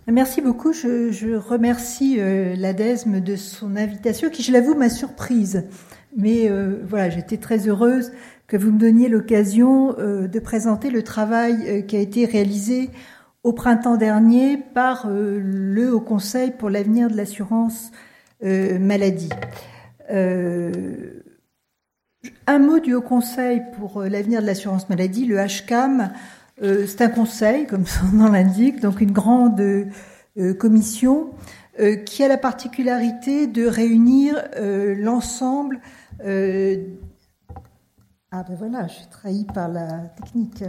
Merci beaucoup. Je remercie l'ADESM de son invitation, qui, je l'avoue, m'a surprise. Mais voilà, j'étais très heureuse que vous me donniez l'occasion de présenter le travail qui a été réalisé au printemps dernier par le Haut Conseil pour l'avenir de l'assurance maladie. Un mot du Haut Conseil pour l'avenir de l'assurance maladie, le HCAM. C'est un conseil, comme son nom l'indique, donc une grande commission qui a la particularité de réunir l'ensemble. Ah ben voilà, je suis trahie par la technique.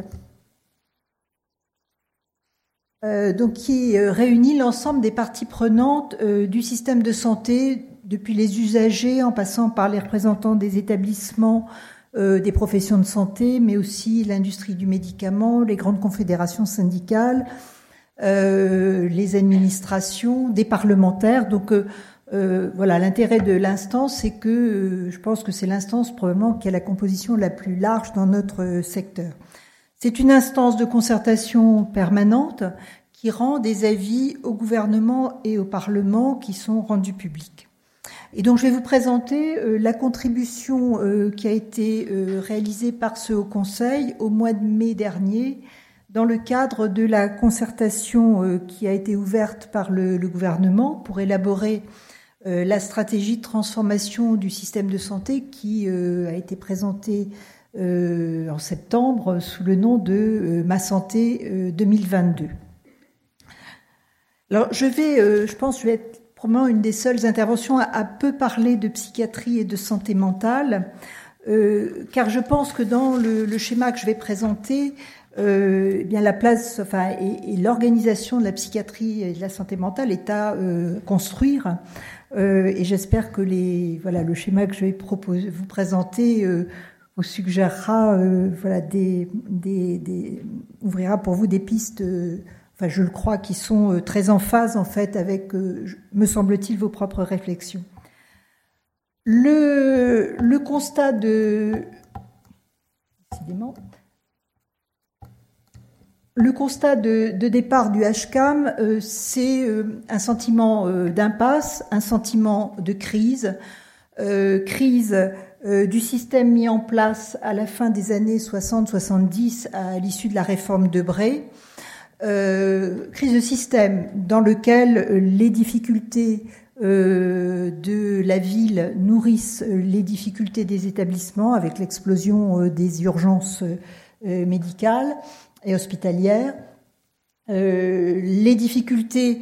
Donc qui réunit l'ensemble des parties prenantes du système de santé, depuis les usagers, en passant par les représentants des établissements, des professions de santé, mais aussi l'industrie du médicament, les grandes confédérations syndicales, les administrations, des parlementaires. Donc voilà, l'intérêt de l'instance, c'est que je pense que c'est l'instance probablement qui a la composition la plus large dans notre secteur. C'est une instance de concertation permanente qui rend des avis au gouvernement et au Parlement qui sont rendus publics. Et donc je vais vous présenter la contribution qui a été réalisée par ce Haut Conseil au mois de mai dernier dans le cadre de la concertation qui a été ouverte par le gouvernement pour élaborer la stratégie de transformation du système de santé qui a été présentée en septembre sous le nom de Ma Santé 2022. Alors je pense que je vais être probablement une des seules interventions à peu parler de psychiatrie et de santé mentale, car je pense que dans le schéma que je vais présenter, eh bien la place, et l'organisation de la psychiatrie et de la santé mentale est à construire. Et j'espère que le schéma que je vais vous présenter vous suggérera, ouvrira pour vous des pistes. Je le crois, qui sont très en phase, en fait, avec, me semble-t-il, vos propres réflexions. Le constat de départ du HCAM, c'est un sentiment d'impasse, un sentiment de crise du système mis en place à la fin des années 60-70 à l'issue de la réforme Debré. Crise de système dans lequel les difficultés de la ville nourrissent les difficultés des établissements avec l'explosion des urgences médicales et hospitalières, les difficultés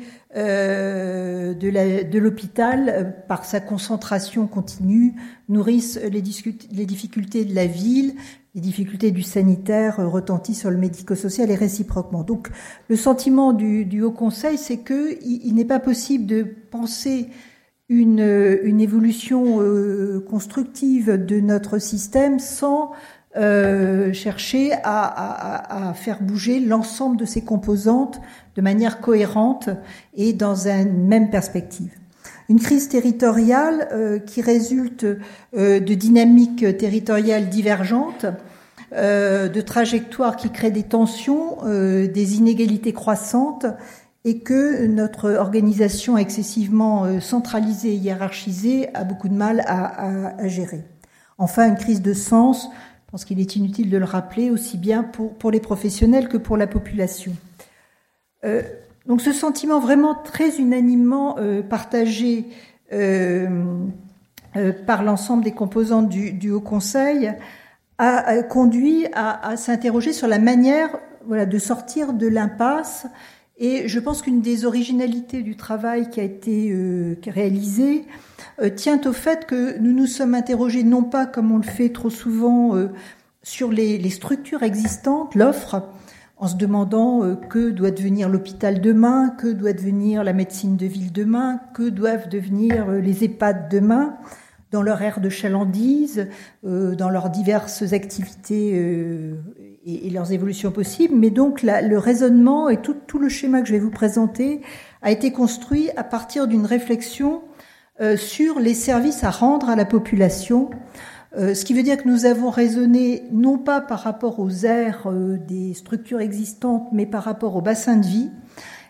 de l'hôpital par sa concentration continue nourrissent les difficultés de la ville. Les difficultés du sanitaire retentissent sur le médico-social et réciproquement. Donc, le sentiment du Haut Conseil, c'est que il n'est pas possible de penser une évolution constructive de notre système sans chercher à faire bouger l'ensemble de ses composantes de manière cohérente et dans une même perspective. Une crise territoriale qui résulte de dynamiques territoriales divergentes, de trajectoires qui créent des tensions, des inégalités croissantes, et que notre organisation excessivement centralisée et hiérarchisée a beaucoup de mal à gérer. Enfin, une crise de sens, je pense qu'il est inutile de le rappeler, aussi bien pour les professionnels que pour la population. Donc ce sentiment vraiment très unanimement partagé par l'ensemble des composantes du Haut Conseil a conduit à s'interroger sur la manière de sortir de l'impasse. Et je pense qu'une des originalités du travail qui a été réalisé tient au fait que nous nous sommes interrogés non pas comme on le fait trop souvent sur les structures existantes, l'offre, en se demandant que doit devenir l'hôpital demain, que doit devenir la médecine de ville demain, que doivent devenir les EHPAD demain, dans leur ère de chalandise, dans leurs diverses activités et leurs évolutions possibles. Mais donc le raisonnement et tout le schéma que je vais vous présenter a été construit à partir d'une réflexion sur les services à rendre à la population. Ce qui veut dire que nous avons raisonné non pas par rapport aux aires des structures existantes, mais par rapport au bassin de vie,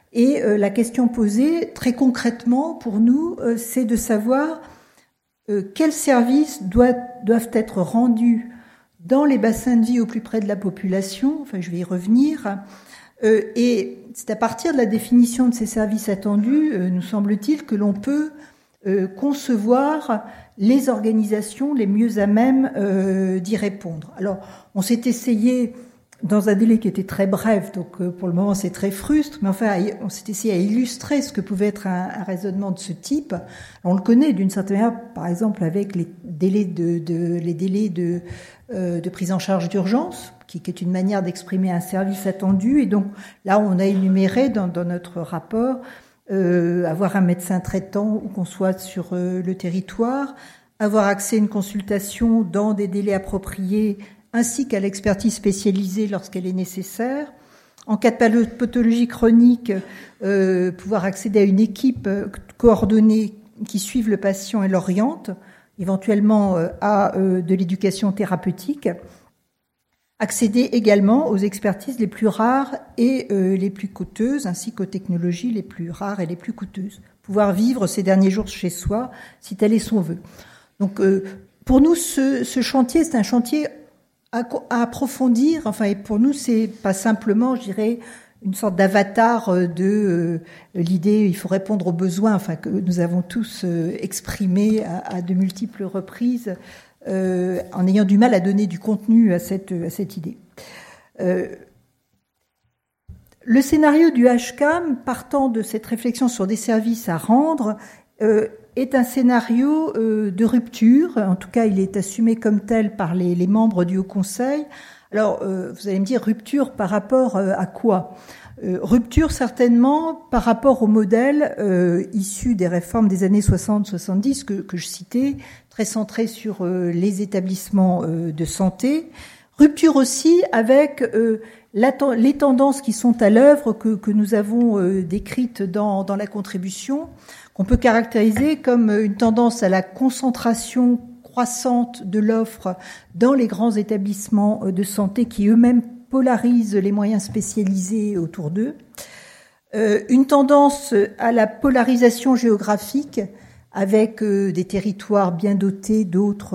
Et la question posée, très concrètement pour nous, c'est de savoir quels services doivent être rendus dans les bassins de vie au plus près de la population. Enfin, je vais y revenir. Et c'est à partir de la définition de ces services attendus, nous semble-t-il, que l'on peut concevoir les organisations les mieux à même d'y répondre. Alors, on s'est essayé dans un délai qui était très bref, donc pour le moment c'est très frustre, mais enfin on s'est essayé à illustrer ce que pouvait être un raisonnement de ce type. On le connaît d'une certaine manière, par exemple avec les délais de prise en charge d'urgence, qui est une manière d'exprimer un service attendu. Et donc là on a énuméré dans notre rapport avoir un médecin traitant où qu'on soit sur le territoire, avoir accès à une consultation dans des délais appropriés, ainsi qu'à l'expertise spécialisée lorsqu'elle est nécessaire. En cas de pathologie chronique, pouvoir accéder à une équipe coordonnée qui suive le patient et l'oriente, éventuellement à de l'éducation thérapeutique. Accéder également aux expertises les plus rares et les plus coûteuses, ainsi qu'aux technologies les plus rares et les plus coûteuses. Pouvoir vivre ces derniers jours chez soi, si tel est son vœu. Donc, pour nous, ce chantier, c'est un chantier à approfondir. Enfin, et pour nous, c'est pas simplement, je dirais, une sorte d'avatar de l'idée, il faut répondre aux besoins, enfin, que nous avons tous exprimés à de multiples reprises, en ayant du mal à donner du contenu à cette idée. Le scénario du HCAM, partant de cette réflexion sur des services à rendre, est un scénario de rupture. En tout cas, il est assumé comme tel par les membres du Haut Conseil. Alors, vous allez me dire, rupture par rapport à quoi ? Rupture certainement par rapport au modèle issu des réformes des années 60-70 que je citais, très centré sur les établissements de santé. Rupture aussi avec les tendances qui sont à l'œuvre que nous avons décrites dans la contribution, qu'on peut caractériser comme une tendance à la concentration croissante de l'offre dans les grands établissements de santé qui eux-mêmes polarisent les moyens spécialisés autour d'eux. Une tendance à la polarisation géographique avec des territoires bien dotés, d'autres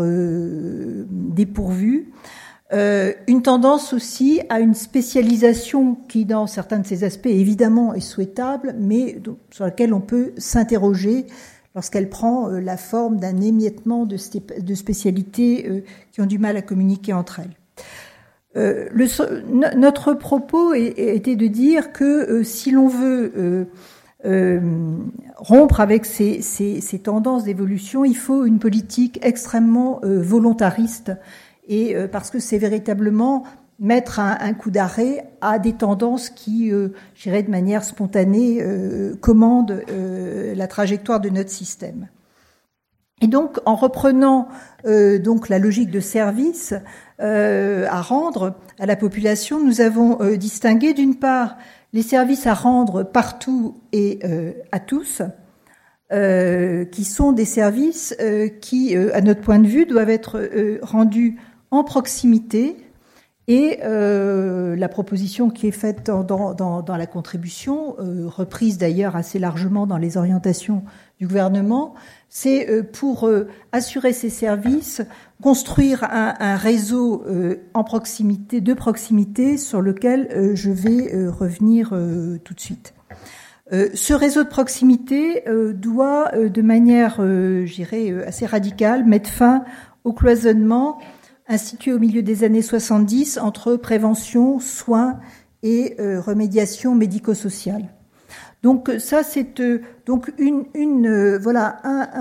dépourvus. Une tendance aussi à une spécialisation qui, dans certains de ces aspects, évidemment est souhaitable, mais sur laquelle on peut s'interroger lorsqu'elle prend la forme d'un émiettement de spécialités qui ont du mal à communiquer entre elles. Notre propos était de dire que si l'on veut rompre avec ces tendances d'évolution, il faut une politique extrêmement volontariste, et parce que c'est véritablement mettre un coup d'arrêt à des tendances qui, je dirais de manière spontanée, commandent la trajectoire de notre système. Et donc, en reprenant donc la logique de service à rendre à la population, nous avons distingué d'une part les services à rendre partout et à tous, qui sont des services qui, à notre point de vue, doivent être rendus en proximité. Et la proposition qui est faite dans la contribution, reprise d'ailleurs assez largement dans les orientations du gouvernement, c'est pour assurer ces services, construire un réseau en proximité, de proximité, sur lequel je vais revenir tout de suite. Ce réseau de proximité doit, de manière, je dirais, assez radicale, mettre fin au cloisonnement institué au milieu des années 70 entre prévention, soins et remédiation médico-sociale. Donc ça, c'est donc voilà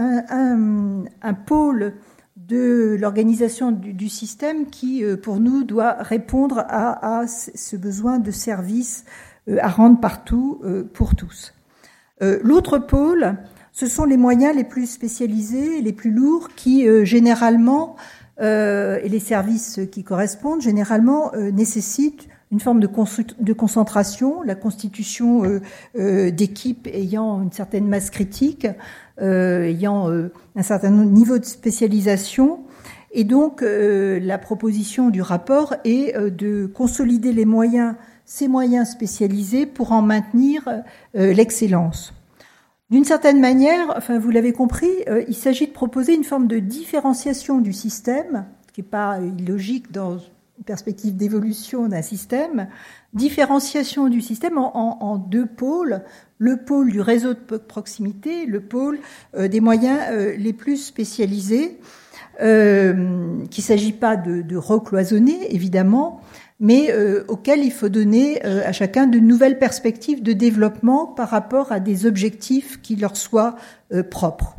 un pôle de l'organisation du système qui, pour nous, doit répondre à ce besoin de services à rendre partout pour tous. L'autre pôle, ce sont les moyens les plus spécialisés, les plus lourds, qui généralement et les services qui correspondent généralement nécessitent une forme de concentration, la constitution d'équipes ayant une certaine masse critique, ayant un certain niveau de spécialisation. Et donc, la proposition du rapport est de consolider les moyens ces moyens spécialisés pour en maintenir l'excellence. D'une certaine manière, enfin vous l'avez compris, il s'agit de proposer une forme de différenciation du système, ce qui n'est pas illogique dans une perspective d'évolution d'un système, différenciation du système en deux pôles, le pôle du réseau de proximité, le pôle des moyens les plus spécialisés, qu'il ne s'agit pas de recloisonner, évidemment, mais auquel il faut donner à chacun de nouvelles perspectives de développement par rapport à des objectifs qui leur soient propres.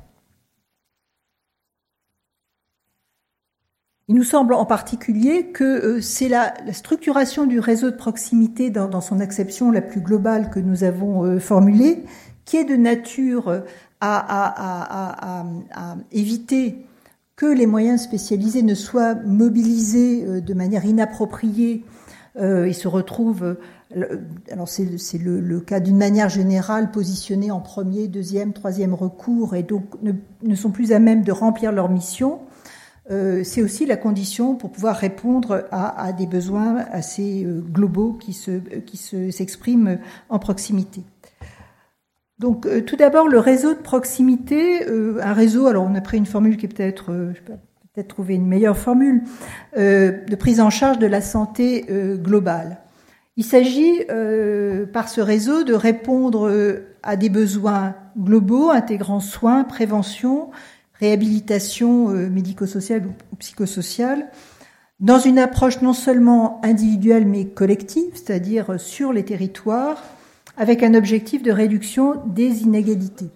Il nous semble en particulier que c'est la structuration du réseau de proximité dans son acception la plus globale que nous avons formulée, qui est de nature à éviter que les moyens spécialisés ne soient mobilisés de manière inappropriée. Ils se retrouvent, alors c'est le cas d'une manière générale, positionnés en premier, deuxième, troisième recours et donc ne sont plus à même de remplir leur mission. C'est aussi la condition pour pouvoir répondre à des besoins assez globaux qui s'expriment en proximité. Donc, tout d'abord, le réseau de proximité, un réseau, alors on a pris une formule qui est peut-être, je peux peut-être trouver une meilleure formule, de prise en charge de la santé globale. Il s'agit, par ce réseau, de répondre à des besoins globaux, intégrant soins, prévention, réhabilitation médico-sociale ou psychosociale, dans une approche non seulement individuelle mais collective, c'est-à-dire sur les territoires, avec un objectif de réduction des inégalités.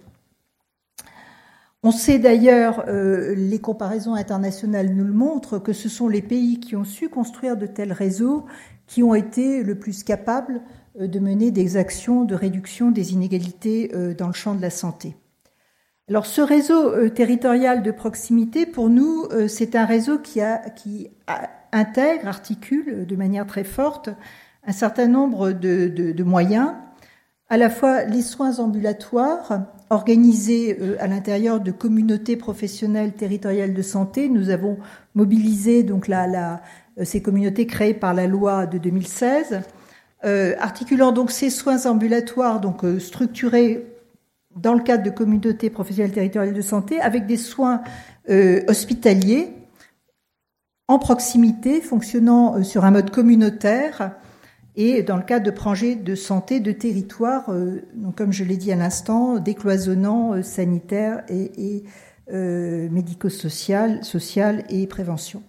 On sait d'ailleurs, les comparaisons internationales nous le montrent, que ce sont les pays qui ont su construire de tels réseaux qui ont été le plus capables de mener des actions de réduction des inégalités dans le champ de la santé. Alors, ce réseau territorial de proximité, pour nous, c'est un réseau qui intègre, articule de manière très forte un certain nombre de moyens, à la fois les soins ambulatoires organisés à l'intérieur de communautés professionnelles territoriales de santé. Nous avons mobilisé donc ces communautés créées par la loi de 2016, articulant donc ces soins ambulatoires donc structurés dans le cadre de communautés professionnelles territoriales de santé, avec des soins hospitaliers en proximité, fonctionnant sur un mode communautaire et dans le cadre de projets de santé de territoire, donc comme je l'ai dit à l'instant, décloisonnant sanitaire et médico-social, social et prévention.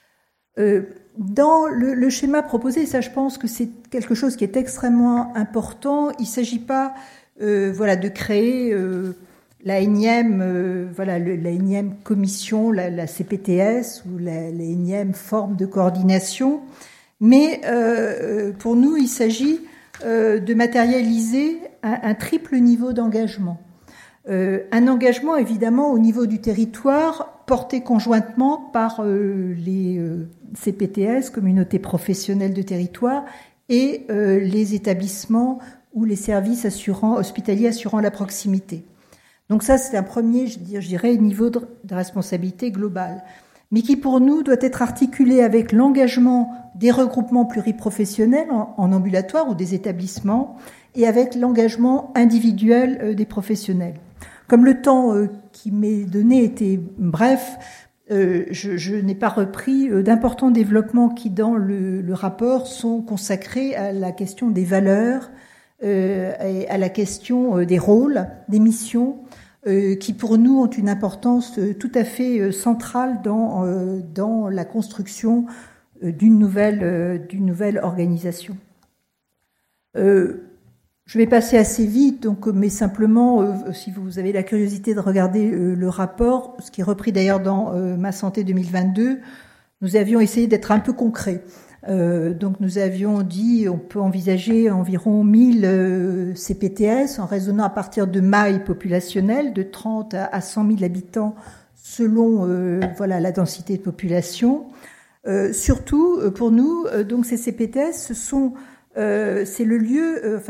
Dans le schéma proposé, ça je pense que c'est quelque chose qui est extrêmement important, il ne s'agit pas de créer la énième commission, la CPTS ou la énième forme de coordination, mais pour nous, il s'agit de matérialiser un triple niveau d'engagement. Un engagement évidemment au niveau du territoire, porté conjointement par les CPTS, communautés professionnelles de territoire, et les établissements ou les services hospitaliers assurant la proximité. Donc ça, c'est un premier, je dirais, niveau de responsabilité globale, mais qui pour nous doit être articulé avec l'engagement des regroupements pluriprofessionnels en ambulatoire ou des établissements et avec l'engagement individuel des professionnels. Comme le temps qui m'est donné était bref, je n'ai pas repris d'importants développements qui, dans le rapport, sont consacrés à la question des valeurs, et à la question des rôles, des missions, qui pour nous ont une importance tout à fait centrale dans la construction d'une nouvelle organisation. Je vais passer assez vite, mais simplement, si vous avez la curiosité de regarder le rapport, ce qui est repris d'ailleurs dans Ma Santé 2022, nous avions essayé d'être un peu concrets. Donc nous avions dit on peut envisager environ 1000 CPTS en raisonnant à partir de mailles populationnelles de 30 à 100 000 habitants selon la densité de population. Surtout pour nous, donc ces CPTS, c'est le lieu,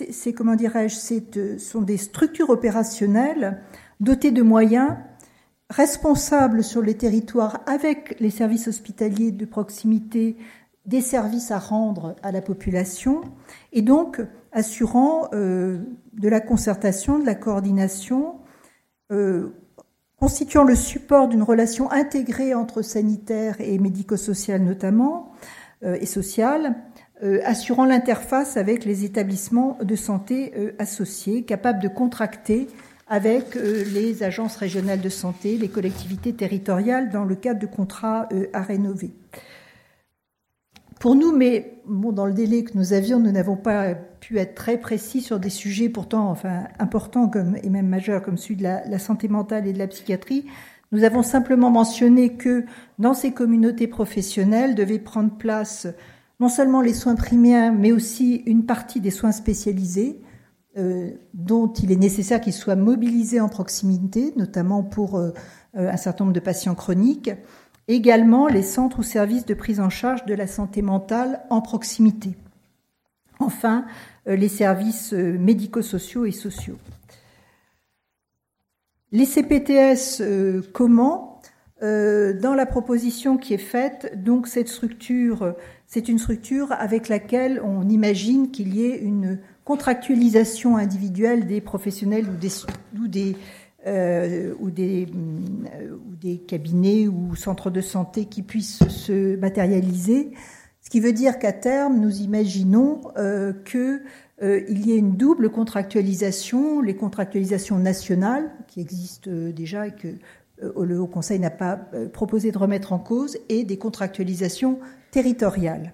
sont des structures opérationnelles dotées de moyens, responsables sur les territoires avec les services hospitaliers de proximité des services à rendre à la population, et donc assurant de la concertation, de la coordination, constituant le support d'une relation intégrée entre sanitaire et médico-social notamment, et sociale, assurant l'interface avec les établissements de santé associés, capables de contracter avec les agences régionales de santé, les collectivités territoriales dans le cadre de contrats à rénover. Pour nous, mais bon, dans le délai que nous avions, nous n'avons pas pu être très précis sur des sujets pourtant importants et même majeurs comme celui de la santé mentale et de la psychiatrie. Nous avons simplement mentionné que dans ces communautés professionnelles devaient prendre place non seulement les soins primaires, mais aussi une partie des soins spécialisés, dont il est nécessaire qu'ils soient mobilisés en proximité, notamment pour un certain nombre de patients chroniques. Également les centres ou services de prise en charge de la santé mentale en proximité. Enfin, les services médico-sociaux et sociaux. Les CPTS, comment ? Dans la proposition qui est faite, donc cette structure, c'est une structure avec laquelle on imagine qu'il y ait une contractualisation individuelle des professionnels ou des cabinets ou centres de santé qui puissent se matérialiser. Ce qui veut dire qu'à terme, nous imaginons qu'il y ait une double contractualisation, les contractualisations nationales qui existent déjà et que le Haut Conseil n'a pas proposé de remettre en cause, et des contractualisations territoriales.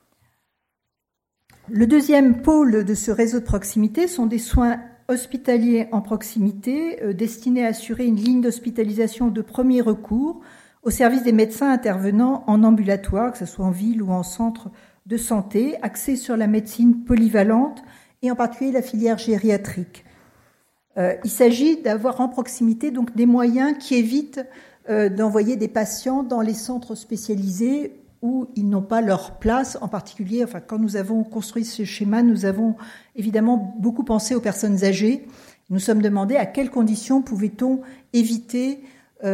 Le deuxième pôle de ce réseau de proximité sont des soins hospitaliers en proximité destinés à assurer une ligne d'hospitalisation de premier recours au service des médecins intervenant en ambulatoire, que ce soit en ville ou en centre de santé, axés sur la médecine polyvalente et en particulier la filière gériatrique. Il s'agit d'avoir en proximité donc des moyens qui évitent d'envoyer des patients dans les centres spécialisés où ils n'ont pas leur place, en particulier, quand nous avons construit ce schéma, nous avons évidemment beaucoup pensé aux personnes âgées. Nous sommes demandé à quelles conditions pouvait-on éviter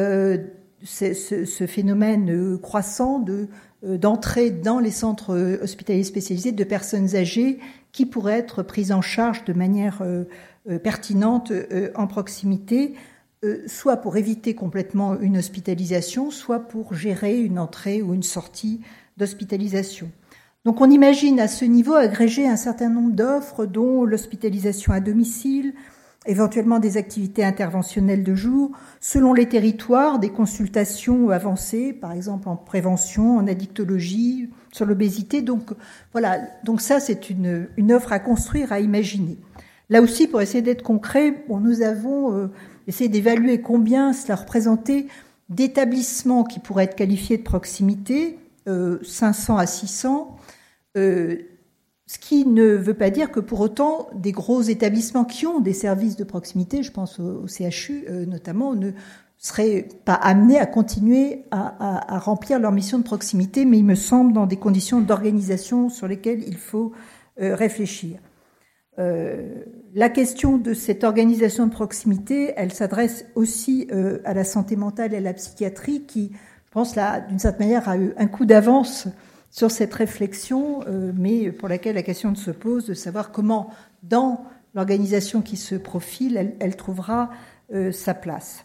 ce phénomène croissant d'entrée dans les centres hospitaliers spécialisés de personnes âgées qui pourraient être prises en charge de manière pertinente en proximité, soit pour éviter complètement une hospitalisation, soit pour gérer une entrée ou une sortie d'hospitalisation. Donc on imagine à ce niveau agréger un certain nombre d'offres, dont l'hospitalisation à domicile, éventuellement des activités interventionnelles de jour, selon les territoires, des consultations avancées, par exemple en prévention, en addictologie, sur l'obésité. Donc voilà, donc ça c'est une offre à construire, à imaginer. Là aussi, pour essayer d'être concret, nous avons essayé d'évaluer combien cela représentait d'établissements qui pourraient être qualifiés de proximité, 500 à 600, ce qui ne veut pas dire que pour autant des gros établissements qui ont des services de proximité, je pense au CHU notamment, ne seraient pas amenés à continuer à remplir leur mission de proximité, mais il me semble dans des conditions d'organisation sur lesquelles il faut réfléchir. La question de cette organisation de proximité, elle s'adresse aussi à la santé mentale et à la psychiatrie qui, je pense, là, d'une certaine manière, a eu un coup d'avance sur cette réflexion, mais pour laquelle la question se pose de savoir comment, dans l'organisation qui se profile, elle trouvera sa place.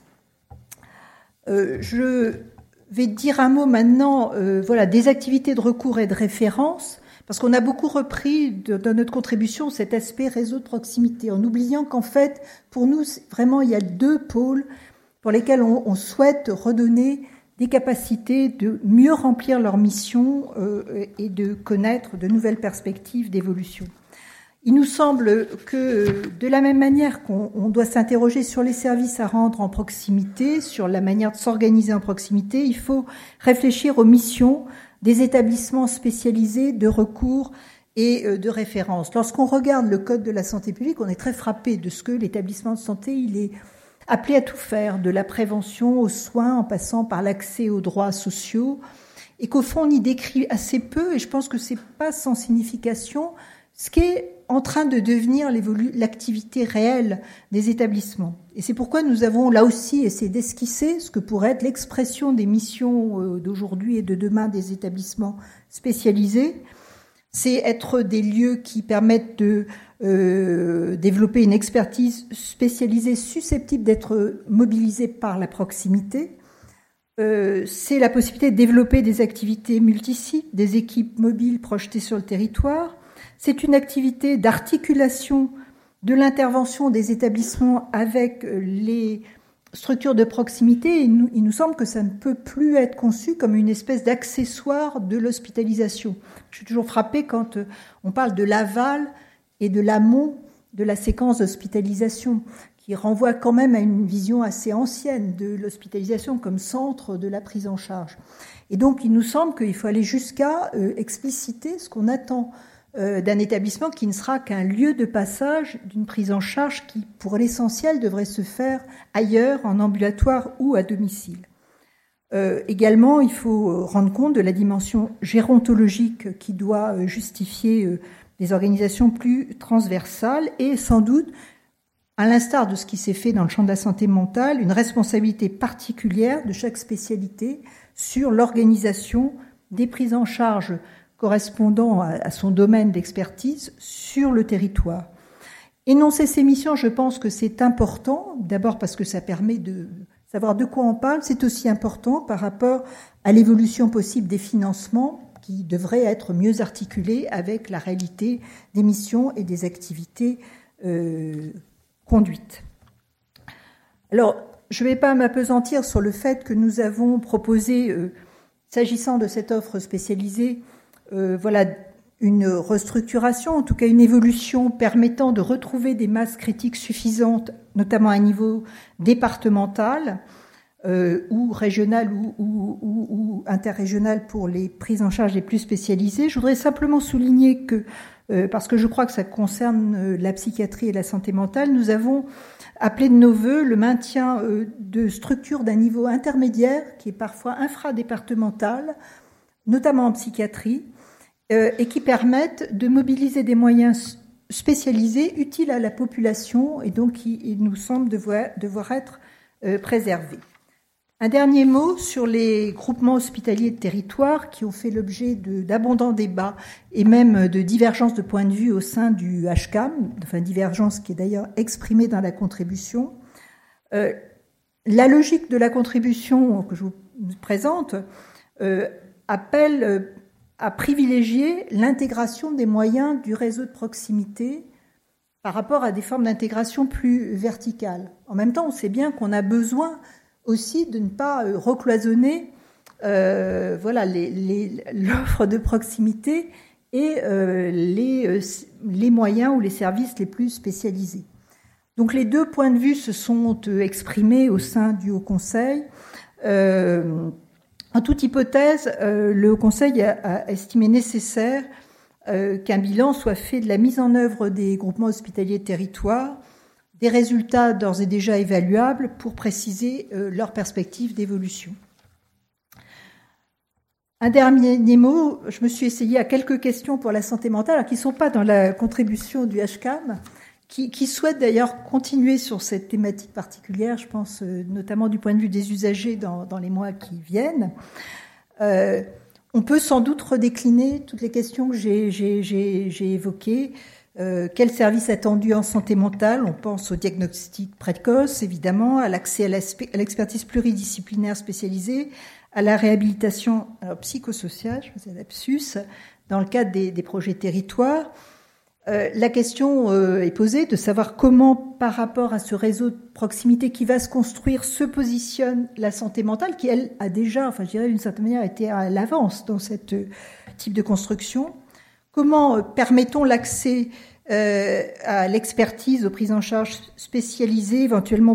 Je vais dire un mot maintenant des activités de recours et de référence, parce qu'on a beaucoup repris dans notre contribution cet aspect réseau de proximité, en oubliant qu'en fait, pour nous, vraiment, il y a deux pôles pour lesquels on souhaite redonner des capacités de mieux remplir leur mission et de connaître de nouvelles perspectives d'évolution. Il nous semble que, de la même manière qu'on doit s'interroger sur les services à rendre en proximité, sur la manière de s'organiser en proximité, il faut réfléchir aux missions des établissements spécialisés de recours et de référence. Lorsqu'on regarde le Code de la santé publique, on est très frappé de ce que l'établissement de santé, il est appelé à tout faire, de la prévention aux soins, en passant par l'accès aux droits sociaux, et qu'au fond, on y décrit assez peu, et je pense que c'est pas sans signification, ce qu'est en train de devenir l'activité réelle des établissements. Et c'est pourquoi nous avons là aussi essayé d'esquisser ce que pourrait être l'expression des missions d'aujourd'hui et de demain des établissements spécialisés. C'est être des lieux qui permettent de développer une expertise spécialisée susceptible d'être mobilisée par la proximité. C'est la possibilité de développer des activités multisites, des équipes mobiles projetées sur le territoire. C'est une activité d'articulation de l'intervention des établissements avec les structures de proximité. Et il nous semble que ça ne peut plus être conçu comme une espèce d'accessoire de l'hospitalisation. Je suis toujours frappée quand on parle de l'aval et de l'amont de la séquence d'hospitalisation, qui renvoie quand même à une vision assez ancienne de l'hospitalisation comme centre de la prise en charge. Et donc, il nous semble qu'il faut aller jusqu'à expliciter ce qu'on attend d'un établissement qui ne sera qu'un lieu de passage d'une prise en charge qui, pour l'essentiel, devrait se faire ailleurs, en ambulatoire ou à domicile. Également, il faut rendre compte de la dimension gérontologique qui doit justifier des organisations plus transversales et sans doute, à l'instar de ce qui s'est fait dans le champ de la santé mentale, une responsabilité particulière de chaque spécialité sur l'organisation des prises en charge correspondant à son domaine d'expertise sur le territoire. Énoncer ces missions, je pense que c'est important, d'abord parce que ça permet de savoir de quoi on parle, c'est aussi important par rapport à l'évolution possible des financements qui devraient être mieux articulés avec la réalité des missions et des activités conduites. Alors, je ne vais pas m'appesantir sur le fait que nous avons proposé, s'agissant de cette offre spécialisée, une restructuration, en tout cas une évolution permettant de retrouver des masses critiques suffisantes, notamment à un niveau départemental ou régional ou interrégional pour les prises en charge les plus spécialisées. Je voudrais simplement souligner que, parce que je crois que ça concerne la psychiatrie et la santé mentale, nous avons appelé de nos vœux le maintien de structures d'un niveau intermédiaire qui est parfois infradépartemental, notamment en psychiatrie, et qui permettent de mobiliser des moyens spécialisés utiles à la population et donc il nous semble devoir être préservés. Un dernier mot sur les groupements hospitaliers de territoire qui ont fait l'objet d'abondants débats et même de divergences de points de vue au sein du HCAM, enfin divergence qui est d'ailleurs exprimée dans la contribution. La logique de la contribution que je vous présente appelle à privilégier l'intégration des moyens du réseau de proximité par rapport à des formes d'intégration plus verticales. En même temps, on sait bien qu'on a besoin aussi de ne pas recloisonner l'offre de proximité et les moyens ou les services les plus spécialisés. Donc les deux points de vue se sont exprimés au sein du Haut Conseil. En toute hypothèse, le Haut Conseil a estimé nécessaire qu'un bilan soit fait de la mise en œuvre des groupements hospitaliers de territoire, des résultats d'ores et déjà évaluables pour préciser leurs perspectives d'évolution. Un dernier mot, je me suis essayée à quelques questions pour la santé mentale, alors qui ne sont pas dans la contribution du HCAM, qui souhaitent d'ailleurs continuer sur cette thématique particulière, je pense notamment du point de vue des usagers dans les mois qui viennent. On peut sans doute redécliner toutes les questions que j'ai évoquées. Quel service attendu en santé mentale? On pense au diagnostic précoce, évidemment, à l'accès à l'expertise pluridisciplinaire spécialisée, à la réhabilitation psychosociale, je faisais lapsus, dans le cadre des projets territoires. La question est posée de savoir comment, par rapport à ce réseau de proximité qui va se construire, se positionne la santé mentale, qui, elle, a déjà, enfin, je dirais, d'une certaine manière, été à l'avance dans ce type de construction. Comment permettons l'accès à l'expertise, aux prises en charge spécialisées, éventuellement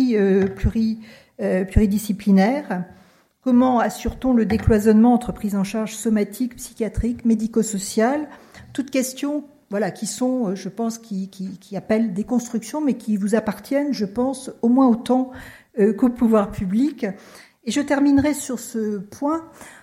pluridisciplinaires? Comment assure-t-on le décloisonnement entre prise en charge somatique, psychiatrique, médico-sociale? Toutes questions qui sont, je pense, qui appellent des constructions, mais qui vous appartiennent, je pense, au moins autant qu'au pouvoir public. Et je terminerai sur ce point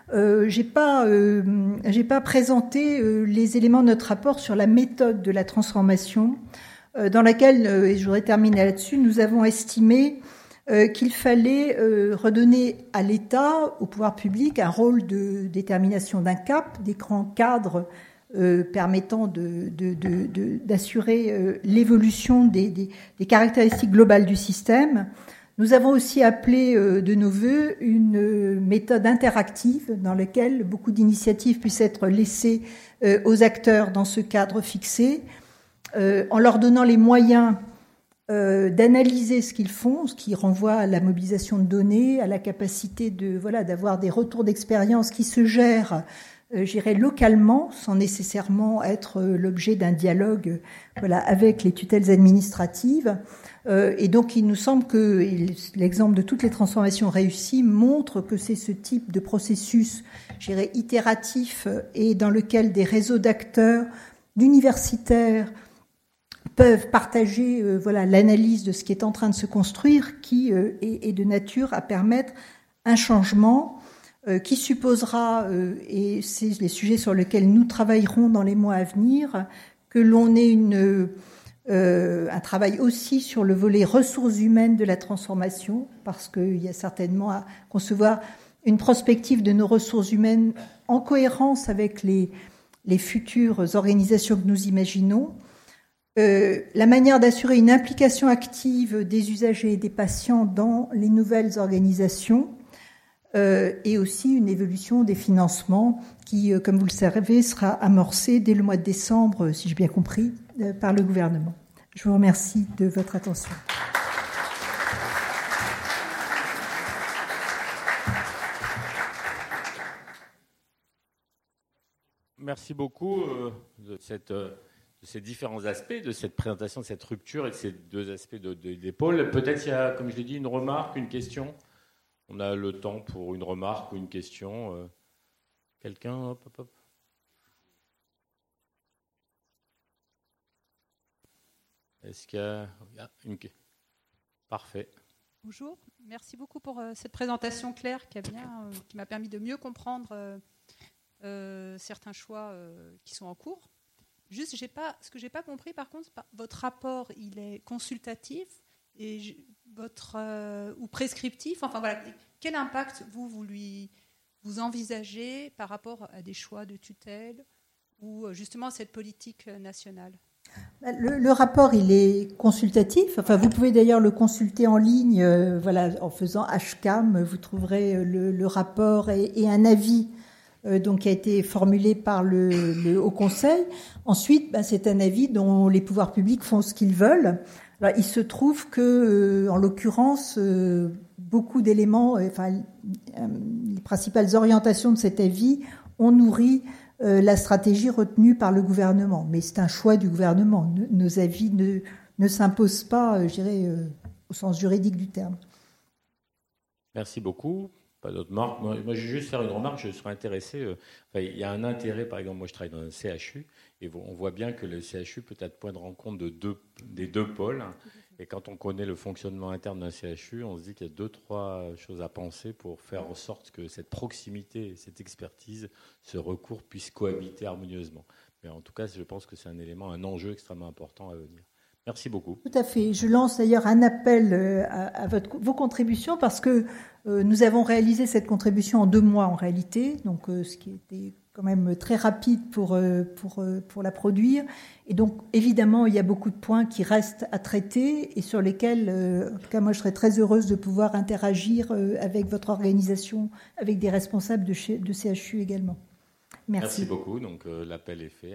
J'ai pas présenté les éléments de notre rapport sur la méthode de la transformation, dans laquelle, et je voudrais terminer là-dessus, nous avons estimé qu'il fallait redonner à l'État, au pouvoir public, un rôle de détermination d'un cap, des grands cadres permettant d'assurer l'évolution des caractéristiques globales du système. Nous avons aussi appelé de nos vœux une méthode interactive dans laquelle beaucoup d'initiatives puissent être laissées aux acteurs dans ce cadre fixé, en leur donnant les moyens d'analyser ce qu'ils font, ce qui renvoie à la mobilisation de données, à la capacité d'avoir des retours d'expérience qui se gèrent, j'irais localement, sans nécessairement être l'objet d'un dialogue, avec les tutelles administratives. Et donc, il nous semble que l'exemple de toutes les transformations réussies montre que c'est ce type de processus, j'irais itératif, et dans lequel des réseaux d'acteurs, d'universitaires, peuvent partager l'analyse de ce qui est en train de se construire, qui est de nature à permettre un changement qui supposera, et c'est les sujets sur lesquels nous travaillerons dans les mois à venir, que l'on ait un travail aussi sur le volet ressources humaines de la transformation, parce qu'il y a certainement à concevoir une prospective de nos ressources humaines en cohérence avec les futures organisations que nous imaginons. La manière d'assurer une implication active des usagers et des patients dans les nouvelles organisations, et aussi une évolution des financements qui, comme vous le savez, sera amorcée dès le mois de décembre, si j'ai bien compris, par le gouvernement. Je vous remercie de votre attention. Merci beaucoup de ces différents aspects, de cette présentation, de cette rupture et de ces deux aspects d'épaule. Peut-être il y a, comme je l'ai dit, une remarque, une question. On a le temps pour une remarque ou une question. Quelqu'un, hop. Est-ce qu'il y a une question? Parfait. Bonjour, merci beaucoup pour cette présentation claire qui m'a permis de mieux comprendre certains choix qui sont en cours. Juste, ce que j'ai pas compris, par contre, votre rapport, il est consultatif et ou prescriptif. Enfin voilà, quel impact vous envisagez par rapport à des choix de tutelle ou justement à cette politique nationale? Le rapport, il est consultatif. Enfin, vous pouvez d'ailleurs le consulter en ligne, en faisant HCAM, vous trouverez le rapport et un avis qui a été formulé par le Haut Conseil. Ensuite, c'est un avis dont les pouvoirs publics font ce qu'ils veulent. Alors, il se trouve que, en l'occurrence, beaucoup d'éléments, les principales orientations de cet avis ont nourri la stratégie retenue par le gouvernement. Mais c'est un choix du gouvernement. Nos avis ne s'imposent pas, au sens juridique du terme. Merci beaucoup. Pas d'autres remarques. Moi, je vais juste faire une remarque. Je serais intéressé. Il y a un intérêt, par exemple, moi, je travaille dans un CHU, et on voit bien que le CHU peut être point de rencontre des deux pôles. Et quand on connaît le fonctionnement interne d'un CHU, on se dit qu'il y a 2-3 choses à penser pour faire en sorte que cette proximité, cette expertise, ce recours puissent cohabiter harmonieusement. Mais en tout cas, je pense que c'est un enjeu extrêmement important à venir. Merci beaucoup. Tout à fait. Je lance d'ailleurs un appel à vos contributions parce que nous avons réalisé cette contribution en 2 mois en réalité, donc ce qui était quand même très rapide pour la produire. Et donc évidemment, il y a beaucoup de points qui restent à traiter et sur lesquels, en tout cas moi, je serais très heureuse de pouvoir interagir avec votre organisation, avec des responsables de CHU également. Merci. Merci beaucoup. Donc l'appel est fait.